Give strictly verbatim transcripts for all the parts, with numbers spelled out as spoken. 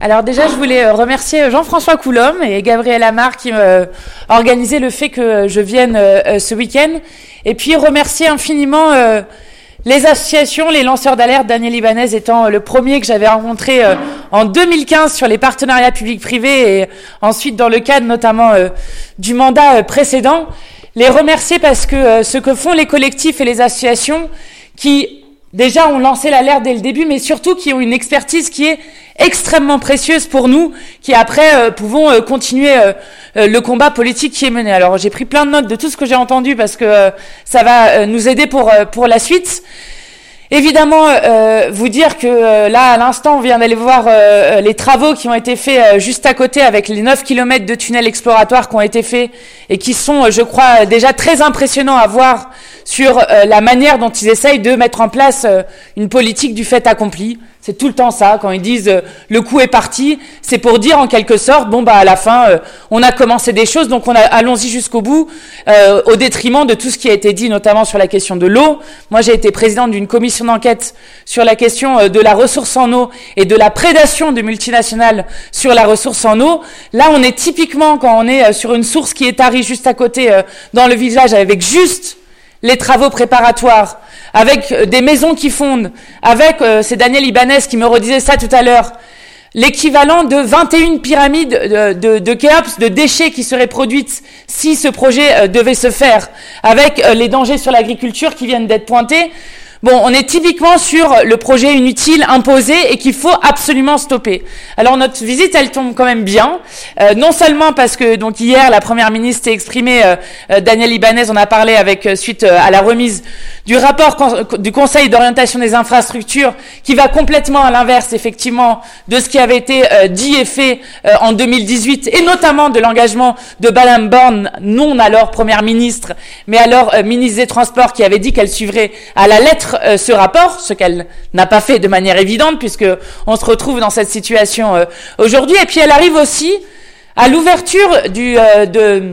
Alors déjà, je voulais remercier Jean-François Coulombe et Gabriel Amar qui m'ont organisé le fait que je vienne euh, ce week-end. Et puis remercier infiniment euh, les associations, les lanceurs d'alerte, Daniel Ibanez étant le premier que j'avais rencontré euh, en deux mille quinze sur les partenariats publics-privés et ensuite dans le cadre notamment euh, du mandat euh, précédent. Les remercier parce que euh, ce que font les collectifs et les associations qui déjà ont lancé l'alerte dès le début, mais surtout qui ont une expertise qui est extrêmement précieuse pour nous, qui après euh, pouvons euh, continuer euh, euh, le combat politique qui est mené. Alors j'ai pris plein de notes de tout ce que j'ai entendu parce que euh, ça va euh, nous aider pour euh, pour la suite. Évidemment, euh, vous dire que euh, là, à l'instant, on vient d'aller voir euh, les travaux qui ont été faits euh, juste à côté avec les neuf kilomètres de tunnels exploratoires qui ont été faits et qui sont, euh, je crois, déjà très impressionnants à voir sur euh, la manière dont ils essayent de mettre en place euh, une politique du fait accompli. C'est tout le temps ça, quand ils disent euh, le coup est parti, c'est pour dire en quelque sorte, bon bah à la fin, euh, on a commencé des choses, donc on a, allons-y jusqu'au bout, euh, au détriment de tout ce qui a été dit, notamment sur la question de l'eau. Moi j'ai été présidente d'une commission d'enquête sur la question euh, de la ressource en eau et de la prédation de multinationales sur la ressource en eau. Là on est typiquement, quand on est euh, sur une source qui est tarie juste à côté euh, dans le village avec juste les travaux préparatoires, avec des maisons qui fondent, avec, euh, c'est Daniel Ibanez qui me redisait ça tout à l'heure, l'équivalent de vingt et une pyramides de, de, de Khéops, de déchets qui seraient produites si ce projet euh, devait se faire, avec euh, les dangers sur l'agriculture qui viennent d'être pointés. Bon, on est typiquement sur le projet inutile, imposé et qu'il faut absolument stopper. Alors notre visite, elle tombe quand même bien, euh, non seulement parce que donc hier la première ministre s'est exprimée, euh, euh, Daniel Ibanez en a parlé avec euh, suite euh, à la remise du rapport con- du Conseil d'orientation des infrastructures, qui va complètement à l'inverse effectivement de ce qui avait été euh, dit et fait euh, en deux mille dix-huit, et notamment de l'engagement de Madame Borne, non alors première ministre, mais alors euh, ministre des Transports, qui avait dit qu'elle suivrait à la lettre Euh, ce rapport, ce qu'elle n'a pas fait de manière évidente puisque on se retrouve dans cette situation euh, aujourd'hui. Et puis elle arrive aussi à l'ouverture du euh, de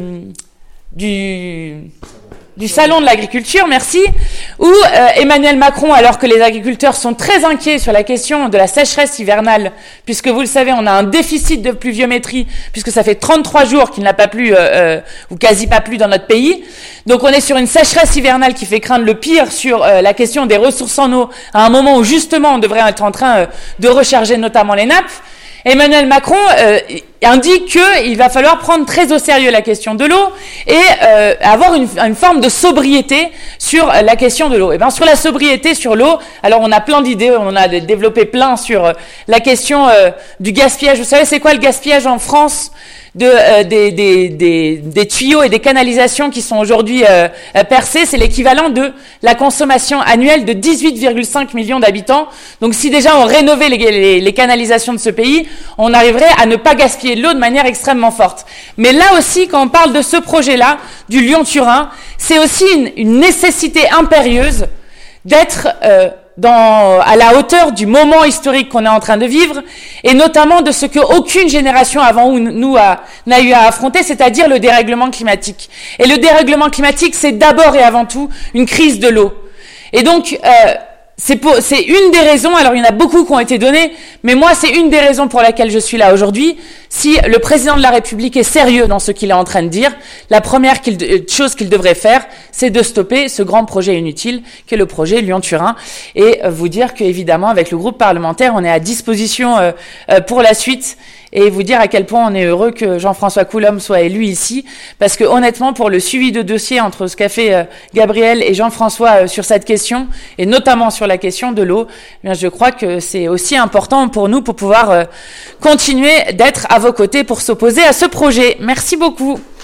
du du salon de l'agriculture, merci, où euh, Emmanuel Macron, alors que les agriculteurs sont très inquiets sur la question de la sécheresse hivernale, puisque vous le savez, on a un déficit de pluviométrie, puisque ça fait trente-trois jours qu'il n'a pas plu, euh, euh, ou quasi pas plu dans notre pays. Donc on est sur une sécheresse hivernale qui fait craindre le pire sur euh, la question des ressources en eau, à un moment où justement on devrait être en train euh, de recharger notamment les nappes. Emmanuel Macron euh, indique qu'il va falloir prendre très au sérieux la question de l'eau et euh, avoir une, une forme de sobriété sur la question de l'eau. Et bien sur la sobriété sur l'eau, alors on a plein d'idées, on en a développé plein sur euh, la question euh, du gaspillage. Vous savez c'est quoi le gaspillage en France de euh, des, des, des, des tuyaux et des canalisations qui sont aujourd'hui euh, percés, c'est l'équivalent de la consommation annuelle de dix-huit virgule cinq millions d'habitants. Donc si déjà on rénovait les, les, les canalisations de ce pays, on arriverait à ne pas gaspiller de l'eau de manière extrêmement forte. Mais là aussi, quand on parle de ce projet-là, du Lyon-Turin, c'est aussi une, une nécessité impérieuse d'être euh, dans, à la hauteur du moment historique qu'on est en train de vivre, et notamment de ce qu'aucune génération avant nous a, n'a eu à affronter, c'est-à-dire le dérèglement climatique. Et le dérèglement climatique, c'est d'abord et avant tout une crise de l'eau. Et donc, euh, c'est, pour, c'est une des raisons, alors il y en a beaucoup qui ont été données, mais moi c'est une des raisons pour laquelle je suis là aujourd'hui. Si le président de la République est sérieux dans ce qu'il est en train de dire, la première qu'il, chose qu'il devrait faire, c'est de stopper ce grand projet inutile qu'est le projet Lyon-Turin, et vous dire qu'évidemment avec le groupe parlementaire on est à disposition euh, euh, pour la suite, et vous dire à quel point on est heureux que Jean-François Coulombe soit élu ici, parce que honnêtement pour le suivi de dossier entre ce qu'a fait euh, Gabriel et Jean-François euh, sur cette question, et notamment sur la question de l'eau, eh bien je crois que c'est aussi important pour nous pour pouvoir euh, continuer d'être à vos côtés pour s'opposer à ce projet. Merci beaucoup.